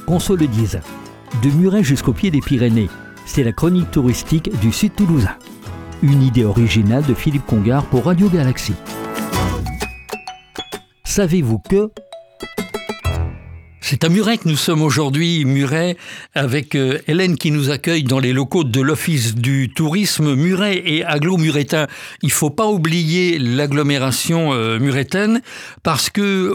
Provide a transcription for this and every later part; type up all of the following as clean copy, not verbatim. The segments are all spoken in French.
Qu'on se le dise, de Muret jusqu'au pied des Pyrénées, c'est la chronique touristique du Sud toulousain. Une idée originale de Philippe Congar pour Radio Galaxie. Savez-vous que... C'est à Muret que nous sommes aujourd'hui, Muret, avec Hélène qui nous accueille dans les locaux de l'Office du tourisme Muret et Aglo-Muretin. Il ne faut pas oublier l'agglomération murettaine parce que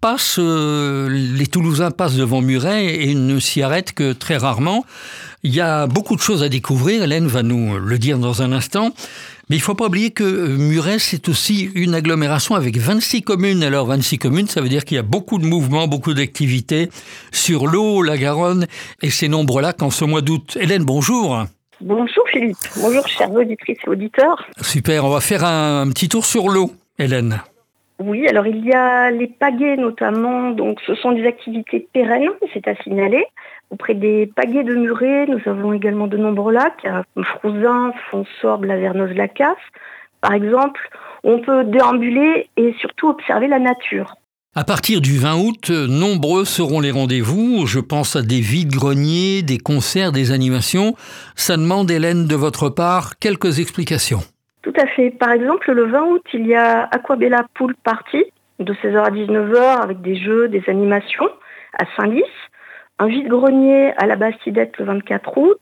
les Toulousains passent devant Muret et ne s'y arrêtent que très rarement. Il y a beaucoup de choses à découvrir, Hélène va nous le dire dans un instant. Mais il ne faut pas oublier que Muret, c'est aussi une agglomération avec 26 communes. Alors 26 communes, ça veut dire qu'il y a beaucoup de mouvements, beaucoup d'activités sur l'eau, la Garonne et ses nombreux lacs en ce mois d'août. Hélène, bonjour. Bonjour Philippe, bonjour chers auditrices et auditeurs. Super, on va faire un petit tour sur l'eau, Hélène. Oui, alors il y a les pagaies notamment, donc ce sont des activités pérennes, c'est à signaler. Auprès des pagaies de Muret, nous avons également de nombreux lacs, Frouzin, Fonsorbe, Lavernoz, Lacasse. Par exemple, on peut déambuler et surtout observer la nature. À partir du 20 août, nombreux seront les rendez-vous. Je pense à des vides-greniers, des concerts, des animations. Ça demande, Hélène, de votre part, quelques explications. Tout à fait. Par exemple, le 20 août, il y a Aquabella Pool Party de 16h à 19h avec des jeux, des animations à Saint-Lys. Un vide-grenier à la Bastidette le 24 août.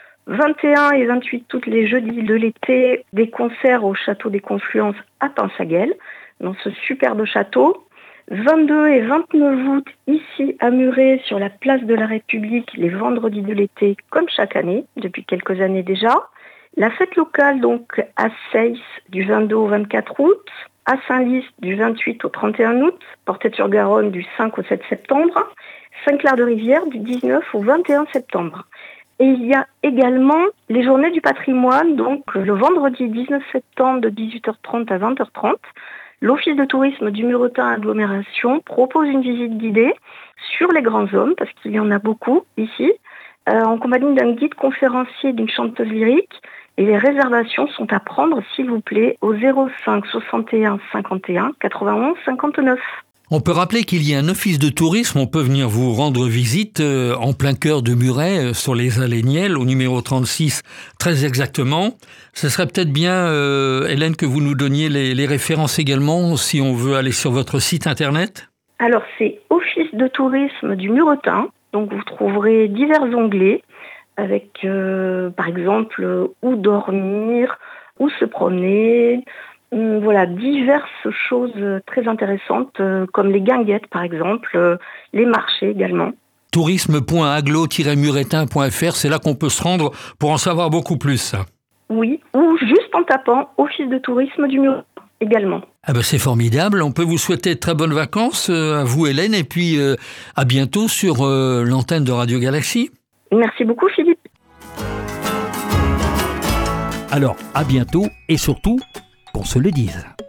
21 et 28 août, les jeudis de l'été, des concerts au Château des Confluences à Pinsaguel, dans ce superbe château. 22 et 29 août, ici à Muret, sur la place de la République, les vendredis de l'été, comme chaque année, depuis quelques années déjà. La fête locale, donc, à Seyss, du 22 au 24 août, à Saint-Lys, du 28 au 31 août, Portet-sur-Garonne, du 5 au 7 septembre, Saint-Clair-de-Rivière, du 19 au 21 septembre. Et il y a également les journées du patrimoine, donc le vendredi 19 septembre de 18h30 à 20h30. L'Office de tourisme du Muretin Agglomération propose une visite guidée sur les grands hommes, parce qu'il y en a beaucoup ici, en compagnie d'un guide conférencier et d'une chanteuse lyrique. Et les réservations sont à prendre, s'il vous plaît, au 05 61 51 91 59. On peut rappeler qu'il y a un office de tourisme, on peut venir vous rendre visite en plein cœur de Muret, sur les allées Niel, au numéro 36, très exactement. Ce serait peut-être bien, Hélène, que vous nous donniez les références également, si on veut aller sur votre site internet. Alors, c'est Office de tourisme du Muretin, donc vous trouverez divers onglets, avec, par exemple, où dormir, où se promener. Voilà, diverses choses très intéressantes, comme les guinguettes par exemple, les marchés également. tourisme.aglo-muretin.fr, c'est là qu'on peut se rendre pour en savoir beaucoup plus. Oui, ou juste en tapant Office de tourisme du Muretin également. Ah ben c'est formidable, on peut vous souhaiter de très bonnes vacances à vous Hélène, et puis à bientôt sur l'antenne de Radio Galaxie. Merci beaucoup Philippe. Alors, à bientôt et surtout, qu'on se le dise.